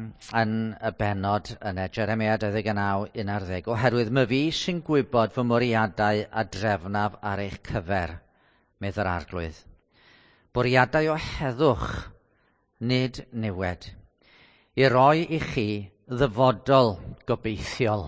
yn y benod yn Jeremia 29:11, oherwydd my fi sy'n gwybod fy mwriadau a drefnaf ar eich cyfer, medda'r arglwydd. Bwriadau o heddwch, nid niwed, i roi i chi ddyfodol gobeithiol.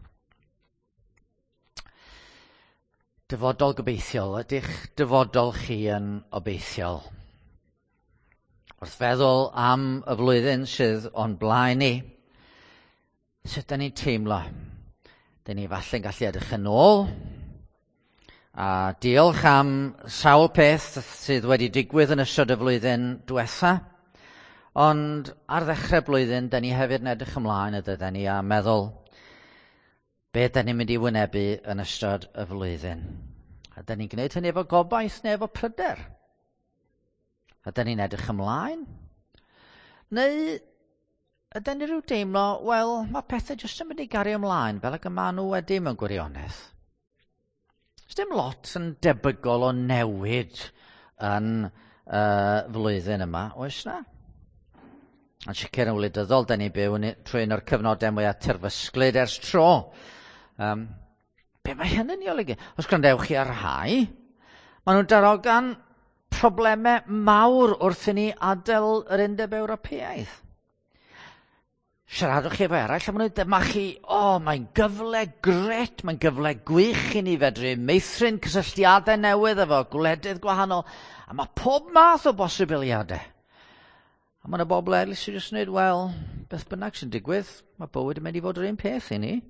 Dyfodol gobeithiol, ydych dyfodol chi yn obeithiol? Wrth feddwl am y flwyddyn sydd o'n blaen ni, sut da ni'n teimlo? Da ni falle'n gallu edrych yn ôl, a diolch am sawl peth sydd wedi digwydd yn ystod y flwyddyn diwetha, ond ar ddechrau blwyddyn, da ni hefyd yn edrych ymlaen ydyn ni a meddwl be da ni'n mynd i wynebu yn ystod y flwyddyn. A da ni'n gwneud hynny efo gobaith neu efo pryder? A da ni'n edrych ymlaen? Neu ydyn ni rhyw deimlo, wel, mae pethau jyst yn mynd i gario ymlaen fel ac y maen nhw wedi mewn gwirionedd. Dim lot yn debygol o newid yn flwyddyn yma, oes na? Yn sicr yn wleidyddol, da ni byw trwy un o'r cyfnodau mwyaf terfysglyd ers tro. Be mae hynny'n ei olygu? Os gwrandewch chi ar rhai, maen nhw'n darogan problemau mawr wrth i ni adael yr Undeb Ewropeaidd. Siaradwch chi efo eraill, a maen nhw'n dymachu, mae'n gyfle gret, mae'n gyfle gwych i ni fedru meithrin cysylltiadau newydd efo gwledydd gwahanol, a mae pob math o bosibiliadau. A mae yna bobl eraill sy'n jyst wneud, wel, beth bynnag sy'n digwydd, mae bywyd yn mynd i fod yr un peth i ni.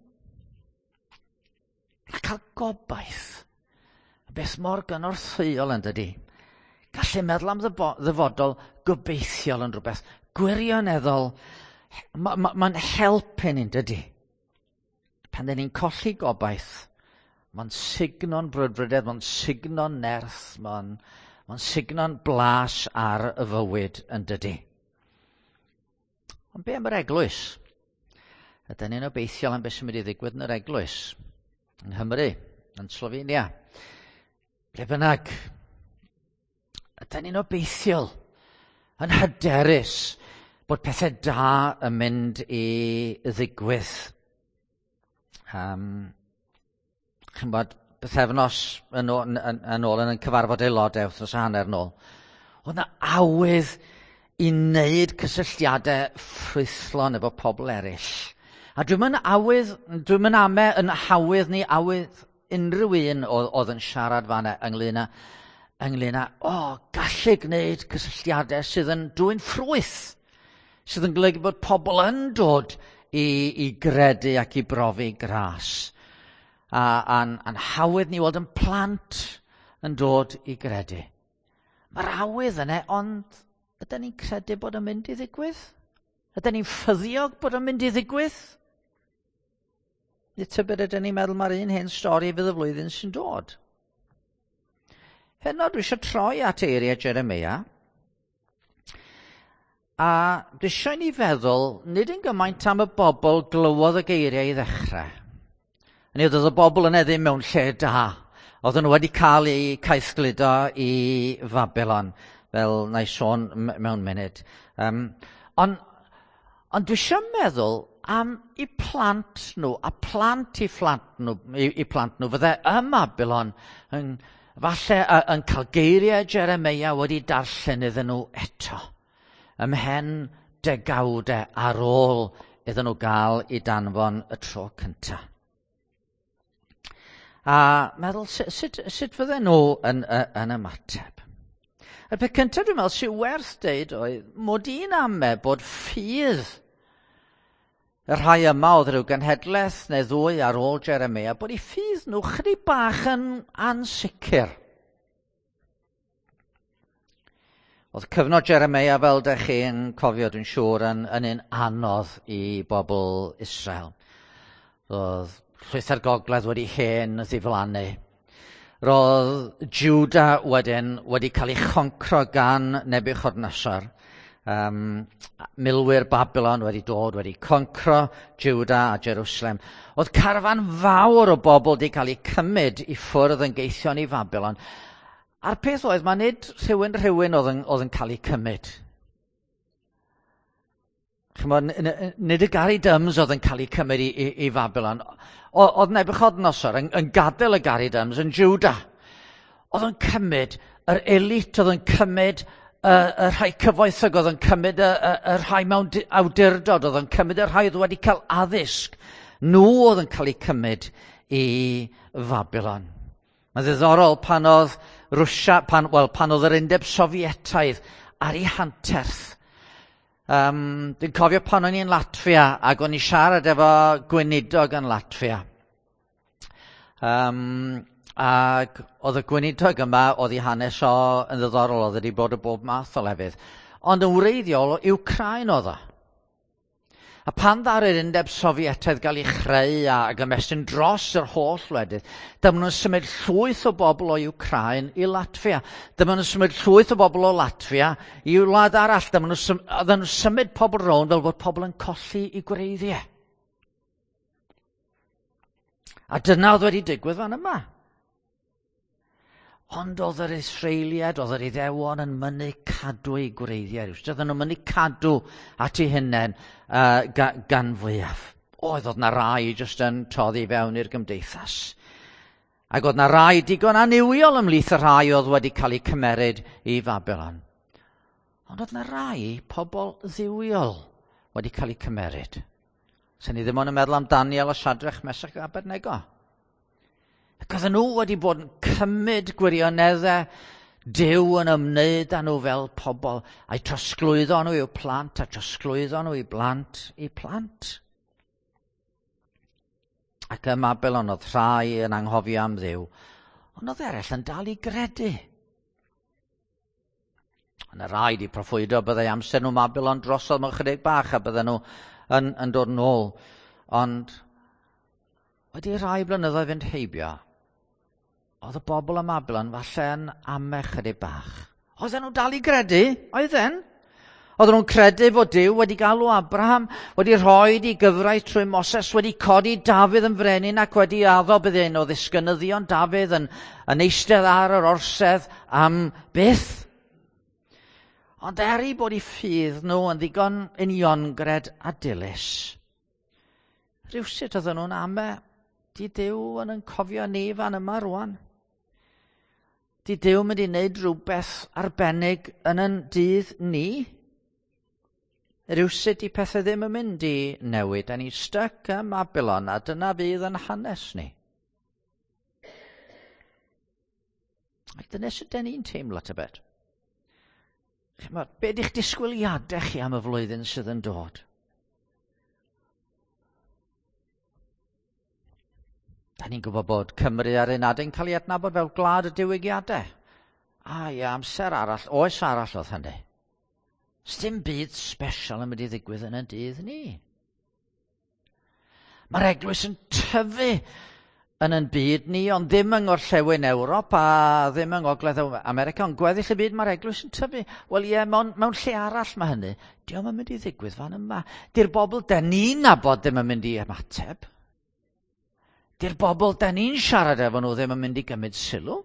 A cael gobaith, beth mor gynorthwyol yn dydi. Gallu meddwl am ddyfodol gobeithiol yn rhywbeth gwirioneddol. Mae'n helpu ni'n dydi. Pan dyn ni'n colli gobaith, mae'n signo'n brwdfrydedd, mae'n signo'n nerth, mae'n signo'n blas ar y fywyd yn dydi. Ond be am yr eglwys? Ydyn ni'n obeithiol am beth sy'n mynd i ddigwydd yn yr eglwys? Yng Nghymru, yn Slofenia, ble bynnag. Ydyn ni'n obeithiol, yn hyderus, bod pethau da yn mynd i ddigwydd. Chi'n bod, bythefnos yn ôl yn cyfarfod aelodau wythnos a hanner nôl, oedd yna awydd i wneud cysylltiadau ffrwythlon efo pobl eraill. A dwi'n mynd ame yn hawydd ni, awydd unrhyw un oedd yn siarad fanna ynglyn â, gallu gwneud cysylltiadau sydd yn dwyn ffrwyth, sydd yn golygu bod pobl yn dod i gredu ac i brofi gras. A'n hawydd ni weld yn plant yn dod i gredu. Mae'r awydd yna, ond ydyn ni'n credu bod yn mynd i ddigwydd? Ydyn ni'n ffyddiog bod yn mynd i ddigwydd? Nid tybed ydyn ni'n meddwl mae'r un hen stori fydd y flwyddyn sy'n dod. Heno dwi eisiau troi at eiriau Jeremia, a dwi eisiau ni feddwl nid yn gymaint am y bobl glywodd y geiriau i ddechrau. Hynny oedd y bobl yna ddim mewn lle da. Oedden nhw wedi cael eu caethgludo i Babylon, fel na i sôn mewn munud. Ond dwi eisiau meddwl am eu plant nhw, a plant eu plant nhw, fydde y Babylon falle yn cael geiriau Jeremia wedi darllen iddyn nhw eto. Ymhen degawdau ar ôl iddyn nhw gael i danfon y tro cyntaf. A meddwl, sut fydden nhw yn ymateb? Y peth cyntaf dwi'n meddwl sy'n werth deud oedd mod i'n ame bod ffydd y rhai yma oedd rhyw genhedlaeth neu ddwy ar ôl Jeremia, bod ei ffydd nhw chydig bach yn ansicr. Oedd cyfnod Jeremia, fel dych chi'n cofio dwi'n siŵr, yn un anodd i bobl Israel. Roedd llwytho'r gogledd wedi hen ddiflannu. Roedd Juda wedyn wedi cael ei choncro gan Nebuchadnezzar. Milwyr Babylon wedi dod, wedi concro Juda a Jerusalem. Oedd carfan fawr o bobl wedi cael ei cymryd i ffwrdd yn geithion i Babylon. A'r peth oedd, mae nid rhywun oedd yn cael ei cymryd. Nid y Gary Dums oedd yn cael ei cymryd i Babylon. Oedd Nebuchadnezzar yn gadael y Gary Dums yn Juda. Oedd yn cymryd yr elit, oedd yn cymryd y rhai cyfoethog, oedd yn cymryd y rhai mewn awdurdod, oedd yn cymryd y rhai oedd wedi cael addysg. Nhw oedd yn cael ei cymryd i Babylon. Mae'n ddiddorol pan oedd Rwsia, pan oedd yr Undeb Sofietaidd ar ei hanterth. Dwi'n cofio pan o'n i'n Latvia ac o'n i siarad efo gweinidog yn Latvia. Ac oedd y gweinidog yma, oedd ei hanes o yn ddiddorol, oedd wedi bod y bob math o lefydd. Ond yn wreiddiol, Ukraine oedd o. A pan ddaru'r Undeb Sofietaidd gael ei chreu ac ymestyn dros yr holl wledydd, dyma nhw'n symud llwyth o bobl o Ukraine i Latvia. Dyma nhw'n symud llwyth o bobl o Latvia i wlad arall. Dyma nhw'n symud pobl rownd fel bod pobl yn colli i gwreiddiau. A dyna oedd wedi digwydd fan yma. Ond oedd yr Israeliad, oedd yr Iddewon yn mynnu cadw ei gwreiddiau. Oedden nhw'n mynnu cadw at ei hunain gan fwyaf. Oedd na rai jyst yn toddi fewn i'r gymdeithas. Ac oedd na rai digon aniwiol ymhlith y rai oedd wedi cael eu cymeryd i Babylon. Ond oedd na rai pobl ddiwiol wedi cael eu cymeryd. Sa'n ni ddim ond yn meddwl am Daniel a Shadrach, Mesach a Abednego. Ac oedden nhw wedi bod yn cymryd gwirioneddau Duw yn ymwneud â nhw fel pobl, a'i trosglwyddo nhw i'w plant, a trosglwyddo nhw i plant. Ac ym Babylon oedd rhai yn anghofio am Dduw, ond oedd eraill yn dal i gredu. Yn y rai di proffwydo byddai amser nhw Babylon drosodd mewn chydig bach, a bydden nhw yn dod nôl. Ond wedi rhai blynyddoedd fynd heibio, oedd y bobl ym Babylon falle yn amech chydig bach. Oedden nhw dal i gredu, oedden. Oedden nhw'n credu fod Duw wedi galw Abraham, wedi rhoi i gyfraith trwy Moses, wedi codi Dafydd yn frenin ac wedi addo bydd un o ddisgynyddion Dafydd yn eistedd ar yr orsedd am byth. Ond bod eu ffydd nhw yn ddigon uniongred a dilys. Rywsut oedden nhw'n ame, di Duw yn cofio ni fan yma rwan. Di Duw mynd i wneud rhywbeth arbennig yn yn dydd ni. Rywsut i pethau ddim yn mynd i newid. A ni styc ym Babylon, a dyna fydd yn hanes ni. Ac dyna sut ni'n teimlo tybed. Be di'ch disgwyliadau chi am y flwyddyn sydd yn dod? Da ni'n gwybod bod Cymru ar un adeg yn cael ei adnabod fel gwlad y diwygiadau. Amser arall, oes arall oedd hynny. Sdim byd special yn mynd i ddigwydd yn y dydd ni. Mae'r eglwys yn tyfu yn yn byd ni, ond ddim yng ngorllewin Ewrop a ddim yng Ngogledd America, ond gweddill y byd mae'r eglwys yn tyfu. Wel mewn lle arall mae hynny. Diolch yn mynd i ddigwydd fan yma. Di'r bobl da ni'n nabod ddim yn mynd i ymateb. Di'r bobl da ni'n siarad efo nhw ddim yn mynd i gymryd sylw.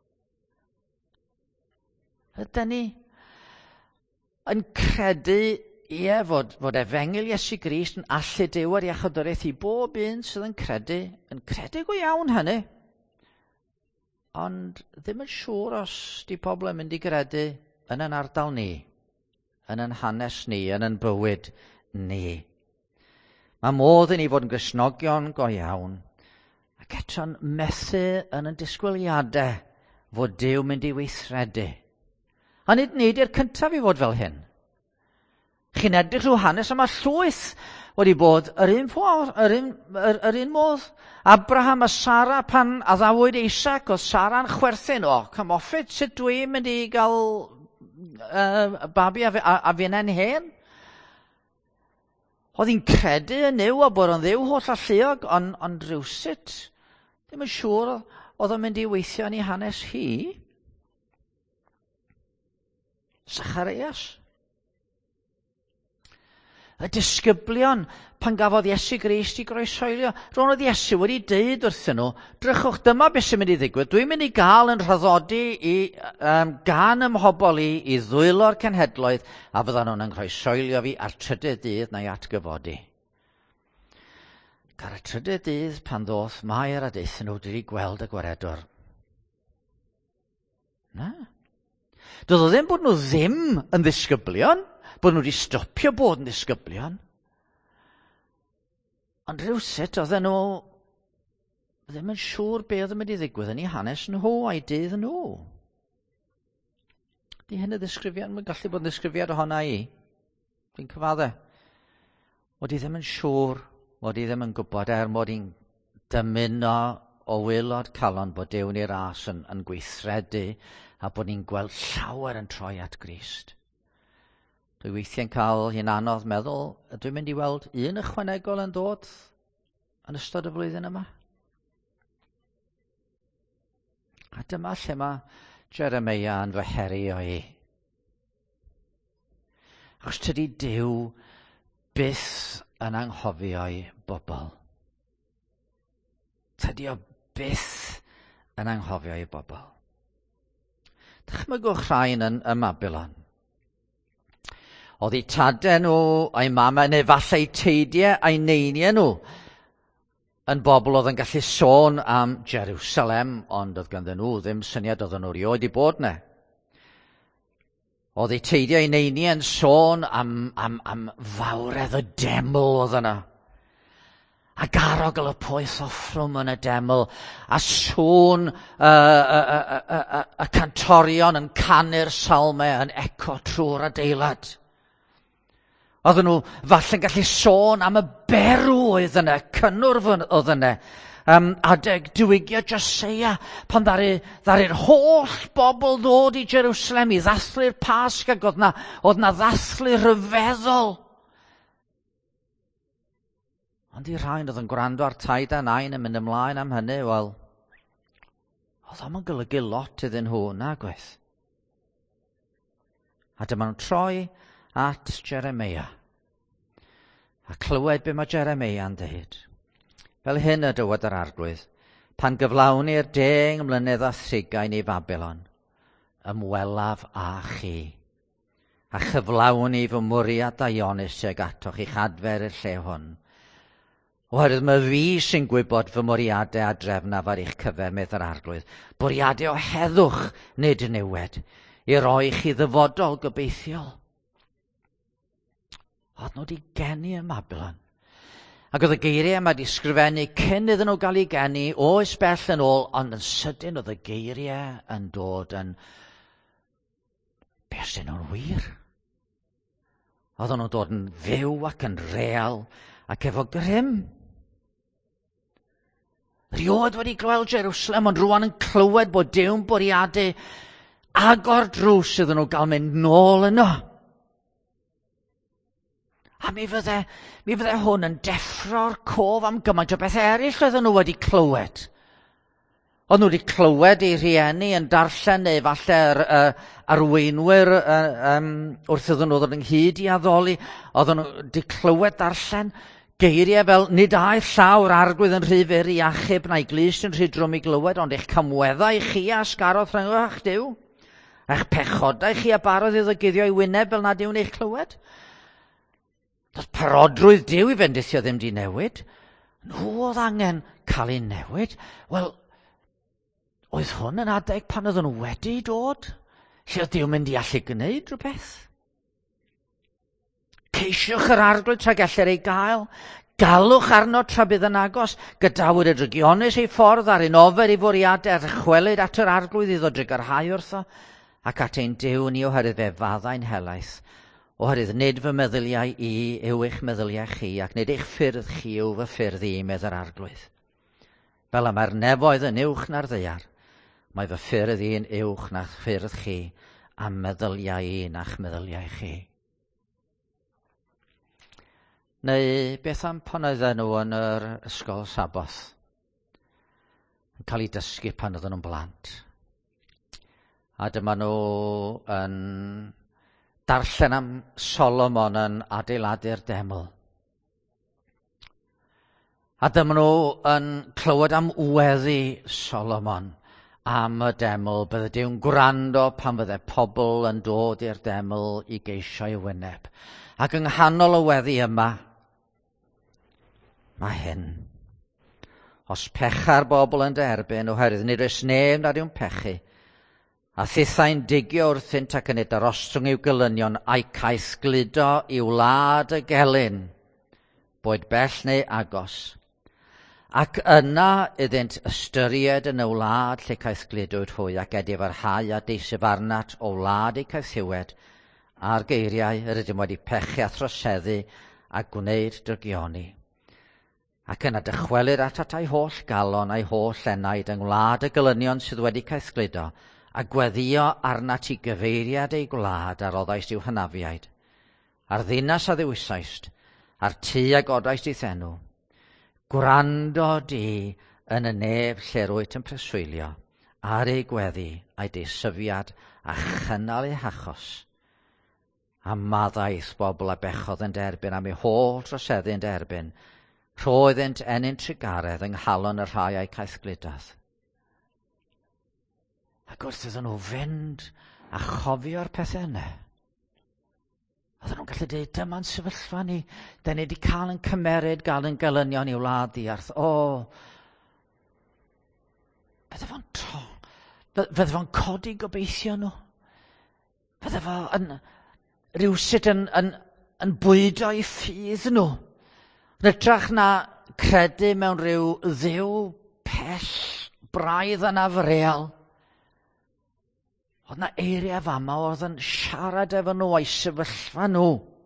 Ydyn ni yn credu, fod efengil Iesu Grist yn allu Duw ar iachawdwriaeth i bob un sydd yn credu go iawn hynny. Ond ddim yn siŵr os di pobl yn mynd i gredu yn yn ardal ni, yn yn hanes ni, yn yn bywyd ni. Mae modd i ni fod yn Gristnogion go iawn, ac eto'n methu yn y disgwyliadau fod Duw mynd i weithredu. A nid i'r cyntaf i fod fel hyn. Chi'n edrych rhyw hanes yma llwyth wedi bod yr un modd. Abraham a Sara pan addawyd Isaac, oedd Sara'n chwerthin, cymoffit sut dwi'n mynd i gael babi a fi'n hen. Oedd hi'n credu yn Nuw a bod yn Dduw holl a lluog, ond rywsut, ddim yn siŵr oedd o'n mynd i weithio yn ei hanes hi. Zacharias. Y disgyblion pan gafodd Iesu Grist i groesoelio. Rwy'n oedd Iesu wedi deud wrthyn nhw, drychwch, dyma beth sy'n mynd i ddigwydd. Dwi'n mynd i gael yn rhyddodi gan ym mhobol i ddwylo'r cenhedloedd, a fyddan nhw'n groesoelio fi ar trydydd dydd neu atgyfodi. Ar y trydydd dydd pan ddoth Mair a deithyn nhw, dwi wedi gweld y gwaredwr. Na. Doedd o ddim bod nhw ddim yn ddisgyblion, bod nhw wedi stopio bod yn ddisgyblion. Ond rhywsut oedden nhw ddim yn siŵr be oedd yn mynd i ddigwydd yn eu hanes nhw a'i dydd nhw. Di hyn y ddisgrifiad, mae'n gallu bod yn ddisgrifiad ohona i. Dwi'n cyfadde. Oedd hi ddim yn siŵr, oedd hi ddim yn gwybod mod i'n dymuno o wylod calon bod Duw i'r ras yn gweithredu a bod ni'n gweld llawer yn troi at Grist. Dwi weithiau'n cael hi'n anodd meddwl, dwi'n mynd i weld un ychwanegol yn dod yn ystod y flwyddyn yma. A dyma lle mae Jeremia yn fy heri o i. Achos tydi Duw byth yn anghofio'i bobl. Tydi o byth yn anghofio'i bobl. Dychmygwch rhain yn Babylon. Oedd eu tadau nhw a'i mama, neu falle teidiau a'i neiniau nhw yn bobl oedd yn gallu sôn am Jerusalem, ond oedd ganddyn nhw ddim syniad oedden nhw rioed i bod yna. Oedd eu teidiau a'i neiniau yn sôn am fawredd y deml oedd yna. A garogl y poeth offrwm yn y deml, a sŵn y cantorion yn canu'r salmau yn eco trwy'r adeilad. Oedden nhw falle'n gallu sôn am y berw oedd yna, cynnwrf oedd yna, adeg diwygio Josia, pan ddaru'r holl bobl ddod i Jerusalem i ddathlu'r Pasg, ac oedd na ddathlu rhyfeddol. Ond i rhain oedd yn gwrando ar taid a nain yn mynd ymlaen am hynny, wel, oedd o'n golygu lot iddyn nhw, nag oedd. A dyma nhw'n troi at Jeremia. A clywed be mae Jeremia'n dweud. Fel hyn y dywed yr arglwydd, pan gyflawni'r 10 mlynedd a 30 i Babylon, ymwelaf a chi, a chyflawni fy mwriad a Ionis ag atoch i'ch adfer i'r lle hwn. Oherwydd mae fi sy'n gwybod fy mwriadau a drefnaf ar eich cyfer, medd yr arglwydd, bwriadau o heddwch nid niwed, i roi chi ddyfodol gobeithiol. Oedd nhw wedi geni ym Babylon. Ac oedd y geiriau yma wedi sgrifennu cyn iddyn nhw gael ei geni oes bell yn ôl, ond yn sydyn oedd y geiriau yn dod yn beth sy'n nhw'n wir. Oedd nhw'n dod yn fyw ac yn real ac efo grym. Rioed wedi gweld Jerusalem, ond rwan yn clywed bod Dyw'n bwriadu agor drws iddyn nhw gael mynd nôl yno. A mi fydde hwn yn deffro'r cof am gymaint o bethau eraill oedden nhw wedi clywed. Oedd nhw wedi clywed ei rhieni yn darllen, neu falle arweinwyr wrth iddyn nhw ddod ynghyd i addoli. Oedd nhw wedi clywed darllen geiriau fel, nid aeth llawr arglwydd yn rhy fyr i achub na'i glust yn rhy drwm i glywed, ond eich camweddau chi a sgarodd rhyngwch Duw. Eich pechodau chi a barodd i ddyguddio i wyneb fel nad yw'n eich clywed. Doedd parodrwydd Duw i fendithio ddim di newid. Nhw oedd angen cael ei newid. Wel, oedd hwn yn adeg pan oedden nhw wedi dod? Lle oedd Duw mynd i allu gwneud rhywbeth? Ceisiwch yr arglwydd tra gellir ei gael. Galwch arno tra bydd yn agos. Gadawyd y drygionus ei ffordd ar un ofer i fwriadau a dychwelyd at yr arglwydd iddo drygarhau wrtho, ac at ein Duw ni oherwydd fe faddau'n helaeth. Oherwydd nid fy meddyliau i yw eich meddyliau chi, ac nid eich ffyrdd chi yw fy ffyrdd i, medd yr arglwydd. Fel y mae'r nefoedd yn uwch na'r ddaear, mae fy ffyrdd i'n uwch na'r ffyrdd chi, a meddyliau i na'ch meddyliau chi. Neu beth am pan oedden nhw yn yr ysgol Saboth, yn cael ei dysgu pan oedden nhw'n blant. A dyma nhw yn darllen am Solomon yn adeiladu'r deml. A dyma nhw yn clywed am weddi Solomon am y deml. Bydde Duw'n gwrando pan fydde pobl yn dod i'r deml i geisio ei wyneb. Ac yng nghanol y weddi yma, mae hyn. Os pecha'r bobl yn derbyn oherwydd nid oes neb nad yw'n pechu, a thithau'n digio wrthynt ac yn edrych ostrwng i'w gelynion a'i cais gludo i wlad y gelyn, boed bell neu agos. Ac yna iddynt ystyried yn y wlad lle cais gludwyd hwy ac edifarhau a deiseb arnat o wlad eu caethiwed a'r geiriau yr ydym wedi pechu a throseddu a gwneud drygioni. Ac yna dychwelir at ei holl galon a'i holl enaid yng ngwlad y gelynion sydd wedi caethgludo a gweddio arnat i gyfeiriad ei gwlad ar oddais i'w hynafiaid, ar ddinas a ddiwysaist, ar tŷ a godaist ei thenw. Gwrando di yn y neb lle rwyt yn preswylio, ar ei gweddi a'i desyfiad a chynnal ei hachos. A maddaeth bobl a bechodd yn derbyn am ei holl troseddu yn derbyn, roeddynt enyn trigaredd yng nghalon y rhai a'i caethgludodd. Ac wrth iddyn nhw fynd a chofio'r pethau yna, oedden nhw'n gallu dweud, dyma'n sefyllfa ni, da ni wedi cael yn cymeryd, gael yn gelynion i wlad diarth. Fydde fo'n codi gobeithio nhw. Fydde fo yn rywsut yn bwydo i ffydd nhw. Yn ytrach na credu mewn rhyw dduw pell, braidd yn afreal. Oedd na eiriau fama oedd yn siarad efo nhw a'i sefyllfa nhw.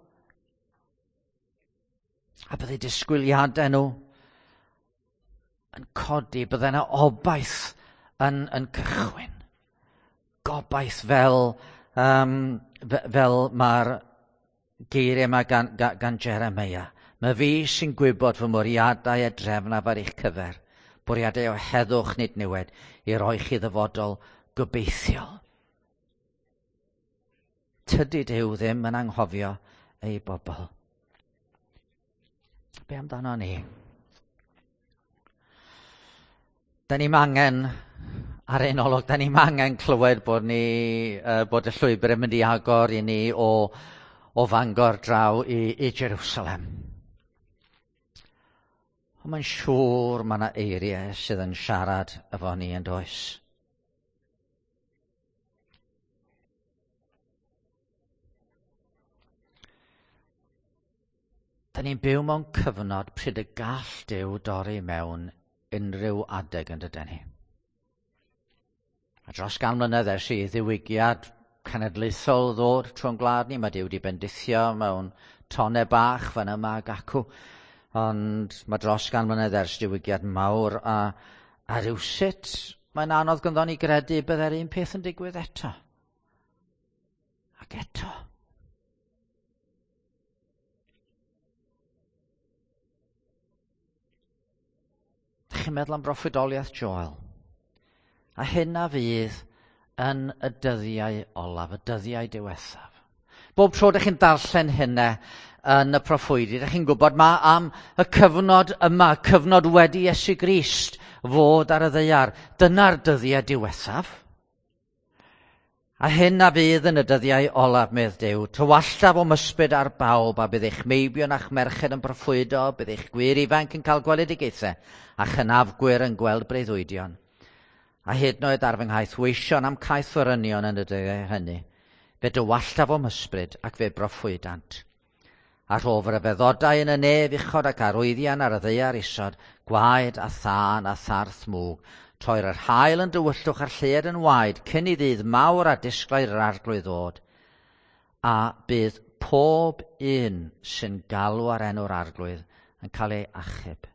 A bydde disgwyliadau nhw yn codi, bydde yna obaith yn cychwyn. Gobaith fel mae'r geiriau yma gan Jeremia. Mae fi sy'n gwybod fy mwriadau a drefnaf ar eich cyfer, bwriadau o heddwch nid niwed, i roi chi ddyfodol gobeithiol. Tydy Duw ddim yn anghofio ei bobl. Be amdano ni? Da ni'n angen, ar ein olwg, da ni'n angen clywed bod y llwybr yn mynd i agor i ni o Fangor draw i Jerusalem. Ond mae'n siŵr mae yna eiriau sydd yn siarad efo ni yn does. Da ni'n byw mewn cyfnod pryd y gall Duw dorri mewn unrhyw adeg yn dydyn ni. A dros gan mlynedd ers i ddiwygiad cenedlaethol ddod trwy'n gwlad ni, mae Duw wedi bendithio mewn tonau bach fan yma ag acw, ond mae dros gan mlynedd ers diwygiad mawr a rywsut mae'n anodd gynddon ni gredu byddai'r un peth yn digwydd eto. Ac eto. Chi'n meddwl am broffwydoliaeth Joel. A hynna fydd yn y dyddiau olaf, y dyddiau diwethaf. Bob tro ydych chi'n darllen hynna yn y proffwydi, ydych chi'n gwybod mae am y cyfnod yma, cyfnod wedi Iesu Grist fod ar y ddaear. Dyna'r dyddiau diwethaf. A hynna fydd yn y dyddiau olaf, medd Duw, tywallaf o mysbyd ar bawb, a bydd eich meibion a'ch merched yn broffwydo, bydd eich gwir ifanc yn cael gweledigaethau, a chynafgwyr yn gweld breuddwydion. A hyd yn oed ar fy nghaeth weision am caeth fforynion yn y dyddiau hynny, fe tywallaf o mysbryd ac fe broffwydant. A rhofer y feddodau yn y nef uchod ac arwyddian ar y ddaear isod, gwaed a thân a tharth mwg, troi'r yr hael yn dywyllwch ar lled yn waed, cyn i ddydd mawr a disglair yr arglwydd ddod. A bydd pob un sy'n galw ar enw'r arglwydd yn cael ei achub.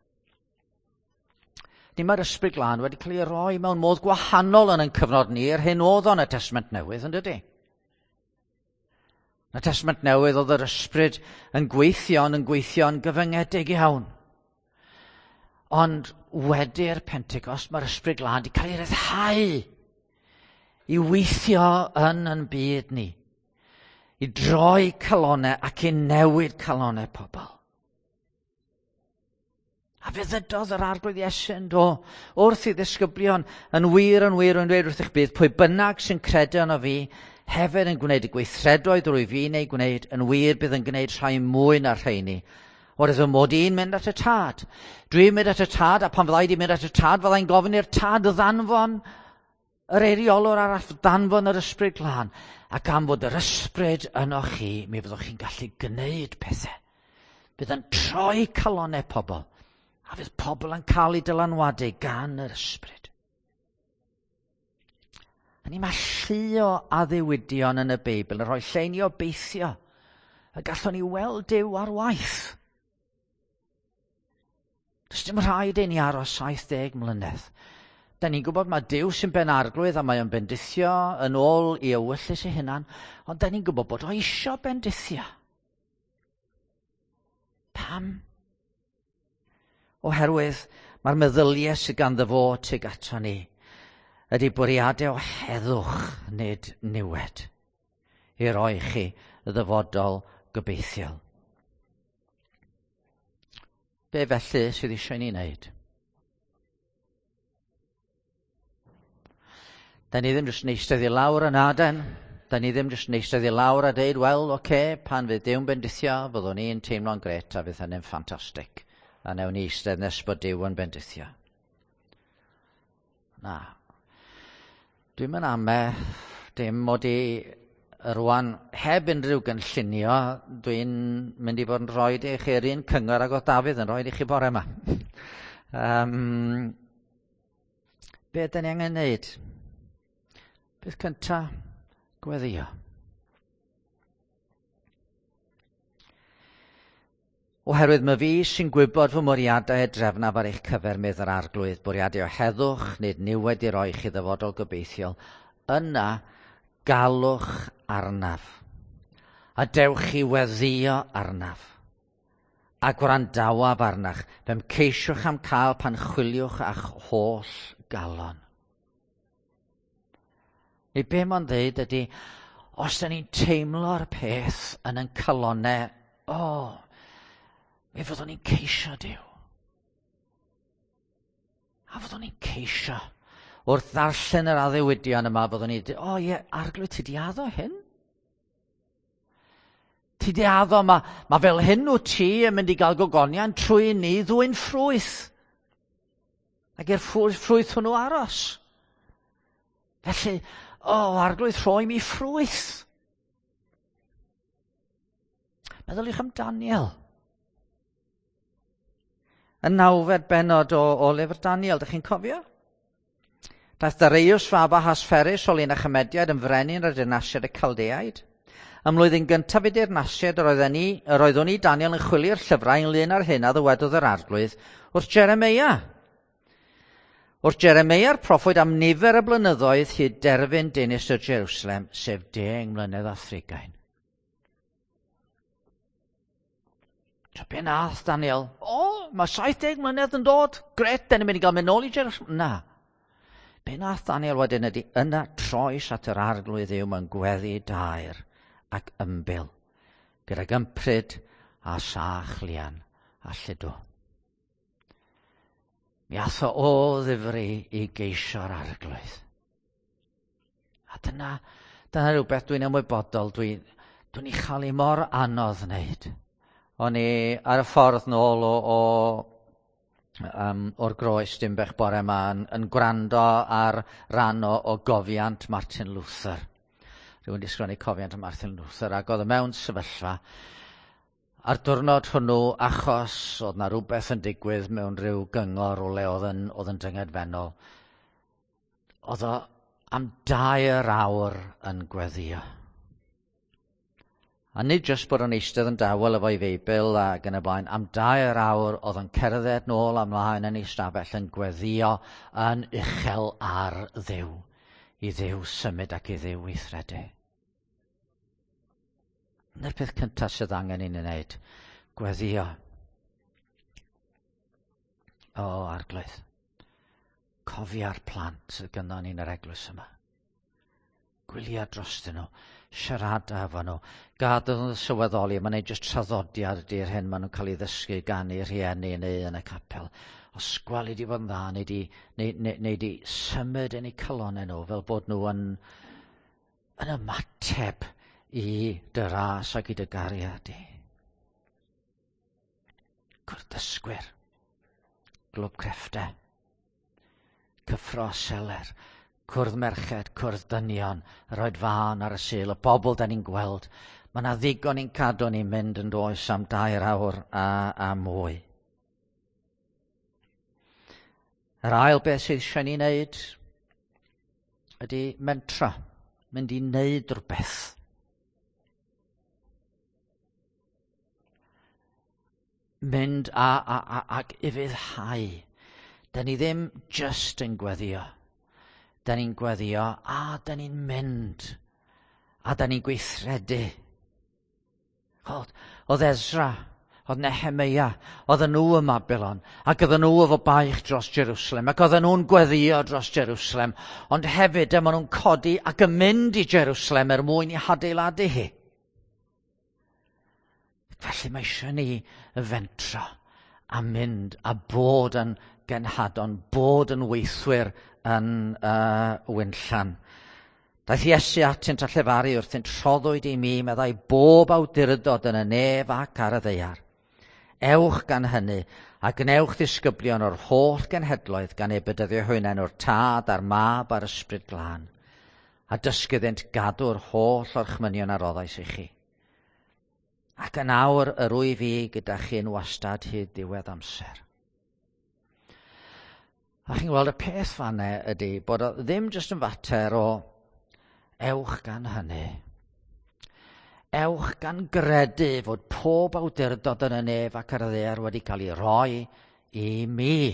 Mae'r Ysbryd Glân wedi cael ei roi mewn modd gwahanol yn cyfnod ni yr hyn oedd o'n y Testament Newydd, yn dydy? Yn y Testament Newydd oedd yr ysbryd yn gweithio'n gyfyngedig iawn. Ond wedi'r Pentecost mae'r Ysbryd Glân wedi cael ei ryddhau, i weithio yn byd ni. I droi calonau ac i newid calonau pobl. A fe ddydodd yr arglwydd Iesu'n wrth i ddisgyblion yn wir yn dweud wrthych bydd pwy bynnag sy'n credu yno fi hefyd yn gwneud y gweithredoedd rwy fi'n ei gwneud, yn wir bydd yn gwneud rhai mwy na'r rheini. Wrth y mod i'n mynd at y tad. Dwi'n mynd at y tad, a pan fyddai di mynd at y tad, fyddai'n gofyn i'r tad ddanfon yr eiriolwr arall, ddanfon yr ysbryd glân. Ac am fod yr ysbryd yno chi, mi fyddwch chi'n gallu gwneud pethau. Bydd yn troi calonau pobl. A fydd pobl yn cael eu dylanwadu gan yr ysbryd. A ni mae llu o addewidion yn y Beibl yn rhoi lle i ni obeithio y gallwn ni weld Duw ar waith. Does dim rhaid i ni aros 70 mlynedd. Da ni'n gwybod mae Duw sy'n ben arglwydd a mae o'n bendithio yn ôl i ewyllus ei hunan, ond da ni'n gwybod bod o isio bendithio. Pam? Oherwydd mae'r meddyliau sydd ganddo fo tuag ato ni ydy bwriadau o heddwch nid niwed i roi chi y ddyfodol gobeithiol. Be felly sydd eisiau ni wneud? Da ni ddim jyst yn eistedd i lawr yn aden. Da ni ddim jyst yn eistedd i lawr a dweud, wel, pan fydd Duw'n bendithio, fyddwn ni'n teimlo'n gret a fydd hynny'n ffantastig. A newn ni eistedd nes bod Duw yn bendithio. Na. Dwi'n mynd ame, dim mod i rwan, heb unrhyw gynllunio, dwi'n mynd i fod yn rhoi i chi'r un cyngor ag o Dafydd yn rhoi i chi bore yma. Be ydyn ni angen wneud? Beth cynta? Gweddio. Oherwydd mae fi sy'n gwybod fy mwriadau y drefnaf ar eich cyfer medd yr arglwydd, bwriadau o heddwch, nid niwed i roi chi ddyfodol gobeithiol, yna galwch arnaf, a dewch chi weddio arnaf, a gwrandawaf arnach, fe'n ceisiwch am cael pan chwiliwch a'ch holl galon. Neu be mae'n dweud ydy, os da ni'n teimlo'r peth yn calonau, mi fyddwn ni'n ceisio Duw. A fyddwn ni'n ceisio. Wrth ddarllen yr addewidion yma, fyddwn ni'n dweud, arglwydd, ti di addo hyn? Ti di addo, mae fel hyn wyt ti yn mynd i gael gogonian trwy ni ddwy'n ffrwyth. Ac i'r ffrwyth hwnnw aros. Felly, arglwydd, rhoi mi ffrwyth. Meddyliwch am Daniel. Yn 9 bennod o lyfr Daniel, ydych chi'n cofio? Daeth Dareiws fab Ahasferus o Lun a Chymediad yn frenin ar dynasiad y Caldeaid. Ym mlwyddyn gyntaf i dirnasiad roeddwn i Daniel yn chwilio'r llyfrau ynglyn â'r hyn a ddywedodd yr arglwydd wrth Jeremia. Wrth Jeremia'r proffwyd am nifer y blynyddoedd hyd derfyn dinistyr Jerusalem, sef 10 mlynedd a 30. Be nath Daniel? Mae 70 mlynedd yn dod. Gret, da ni'n mynd i gael mynd nôl i Jerusalem. Na. Be nath Daniel wedyn ydy, yna troes at yr arglwydd yw mewn gweddi dair ac ymbil, gydag ympryd a sach lian a lludw. Mi ath o ddifri i geisio'r arglwydd. A dyna rhywbeth dwi'n ymwybodol, dwi'n ei chael ei mor anodd wneud. O'n i ar y ffordd nôl o'r groes Dimbech bore yma yn gwrando ar ran o gofiant Martin Luther. Rwy'n disgwyl i cofiant Martin Luther, ac oedd mewn sefyllfa ar diwrnod hwnnw achos oedd na rhywbeth yn digwydd mewn rhyw gyngor o le oedd yn dyngedfennol. Oedd o am 2 awr yn gweddio. A nid jyst bod yn eistedd yn dawel efo'i Feibl ac yn y blaen, am 2 awr oedd yn cerdded nôl amlaen yn ei stafell yn gweddio yn uchel ar Dduw, i Dduw symud ac i Dduw weithredu. Yna'r peth cyntaf sydd angen i'n wneud, gweddio. Arglwydd, cofia'r plant sydd gynnon ni'n yr eglwys yma. Gwylia drostyn nhw. siarada efo nhw. Gad yn sylweddoli, mae'n ei jyst traddodiad ydy'r hyn maen nhw'n cael ei ddysgu gan ei rhieni neu yn y capel. Os gwali di fod yn dda, neu di symud yn eu calonau nhw, fel bod nhw yn ymateb i dy ras ac i dy gariad di. Gwrddysgwyr, glwb crefftau, cyffro seler, cwrdd merched, cwrdd dynion, roed fan ar y sil, y bobl da ni'n gweld. Mae yna ddigon i'n cadw ni'n mynd yn does am 2 awr a mwy. Yr ail beth sydd eisiau ni wneud ydy mentra, mynd i wneud rhywbeth. Mynd ac ufuddhau. Da ni ddim just yn gweddio. Da ni'n gweddio a da ni'n mynd. A da ni'n gweithredu. Oedd Ezra, oedd Nehemia, oedden nhw ym Babylon, ac oedden nhw efo baich dros Jerusalem, ac oedden nhw'n gweddio dros Jerusalem, ond hefyd maen nhw'n codi ac yn mynd i Jerusalem mwyn i adeiladu hi. Felly mae eisiau ni y fentra a mynd a bod yn genhadon, bod yn weithwyr yn Wynllan. Daeth Iesu at yn trallefaru wrth yn troddwyd i mi, meddai bob awdurdod yn y nef ac ar y ddaear. Ewch gan hynny, a gnewch ddisgyblion o'r holl genhedloedd gan ei bedyddio hwynen o'r tad a'r mab a'r ysbryd glân, a dysgyddynt gadw'r holl orchmynion a roddais i chi. Ac yn awr yr wy fi gyda chi'n wastad hyd diwedd amser. A chi'n gweld y peth fanne ydy bod o ddim jyst yn fater o ewch gan hynny. Ewch gan gredu fod pob awdurdod yn y nef ac ar y ddaear wedi cael ei roi i mi.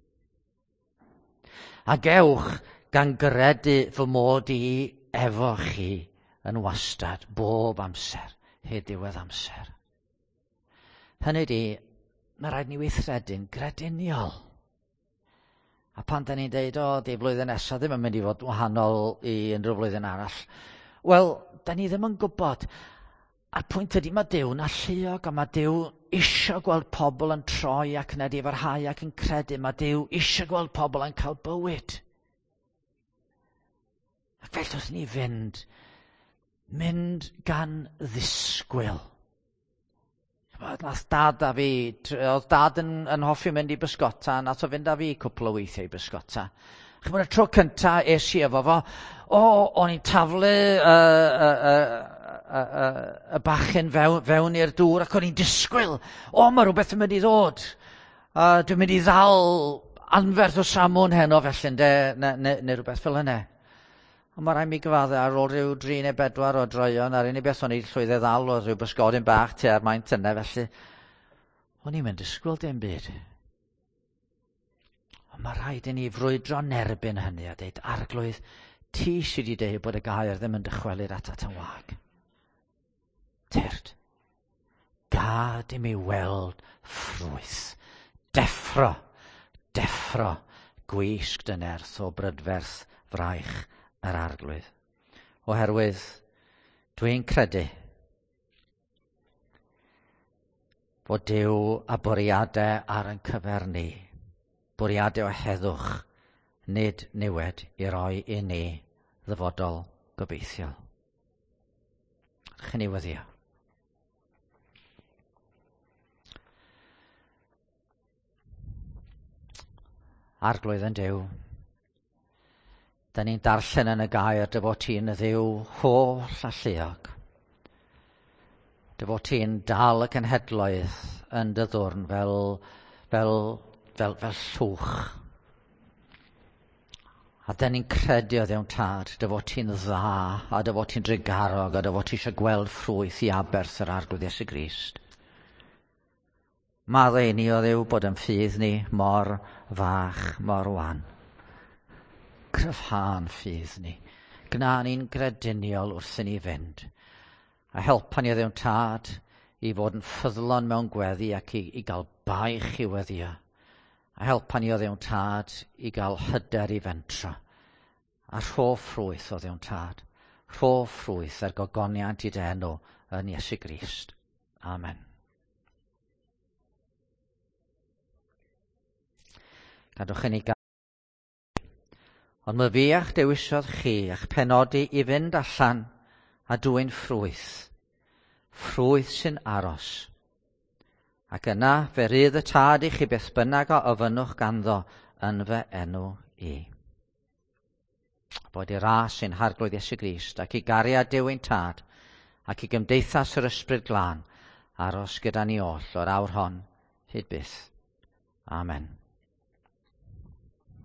Ac ewch gan gredu fy mod i efo chi yn wastad bob amser. Hyd diwedd amser. Hynny di, mae rhaid ni weithredu'n grediniol. A pan da ni'n deud, di flwyddyn nesaf ddim yn mynd i fod wahanol i unrhyw flwyddyn arall. Wel, da ni ddim yn gwybod. A'r pwynt ydy, mae Dyw'n alluog, a mae Dyw eisiau gweld pobl yn troi ac yn edifarhau ac yn credu. Mae Dyw eisiau gweld pobl yn cael bywyd. Ac fel wrth ni mynd gan ddisgwyl. Nath dad a fi, oedd dad yn hoffi mynd i bysgota, nath o fynd â fi cwpl o weithiau i bysgota. Chymod y tro cynta es i efo fo, o'n i'n taflu y bachyn fewn i'r dŵr ac o'n i'n disgwyl, mae rhywbeth yn mynd i ddod. Dwi'n mynd i ddal anferth o samwn heno felly, neu rhywbeth fel hynny. Ond mae rhaid mi gyfadde ar ôl rhyw 3 neu 4 o droion, a'r unig beth o'n i llwyddo ddal o rhyw bysgodyn bach tua'r maint yna, felly o'n i'n mynd disgwyl dim byd. Ond mae rhaid i ni frwydro nerbyn hynny a dweud, Arglwydd, ti sydd wedi dweud bod y gair ddim yn dychwelu'r atat yn wag. Tyrd, gad i mi weld ffrwyth, deffro, gwisg dy nerth o brydferth fraich yr arglwydd. Oherwydd, dwi'n credu bod Dyw a bwriadau ar yn cyfer ni, bwriadau o heddwch, nid niwed i roi i ni ddyfodol gobeithiol. Chi'n ei weddio. Arglwydd yn Dyw. Da ni'n darllen yn y gair dy fod ti'n y Dduw holl a lluog. Dy fod ti'n dal y cenhedloedd yn dy ddwrn fel llwch. A da ni'n credu o Dduw'n tad, dy fod ti'n dda, a dy fod ti'n drigarog, a dy fod ti eisiau gweld ffrwyth i aberth yr Arglwydd Iesu Grist. Maddau ni o Dduw bod yn ffydd ni mor fach, mor wan. Cryfhau'n ffydd ni. Gna ni'n grediniol wrth i ni fynd. A helpa ni o Dduw'n tad i fod yn ffyddlon mewn gweddi ac i gael baich i weddio. A helpa ni o Dduw'n tad i gael hyder i fentra. A rho ffrwyth o Dduw'n tad. rho ffrwyth ar gogoniant i dy enw yn Iesu Grist. Amen. Gadwch i ni gael. Ond mae fi a'ch dewisiodd chi a'ch penodi i fynd allan a dwyn ffrwyth sy'n aros. Ac yna fe rydd y tad i chi beth bynnag o ofynnwch ganddo yn fy enw i. Bod i'r ras sy'n harglwydd Iesu Grist ac i gariad Duw ein tad ac i gymdeithas yr ysbryd glân aros gyda ni oll o'r awr hon hyd byth. Amen.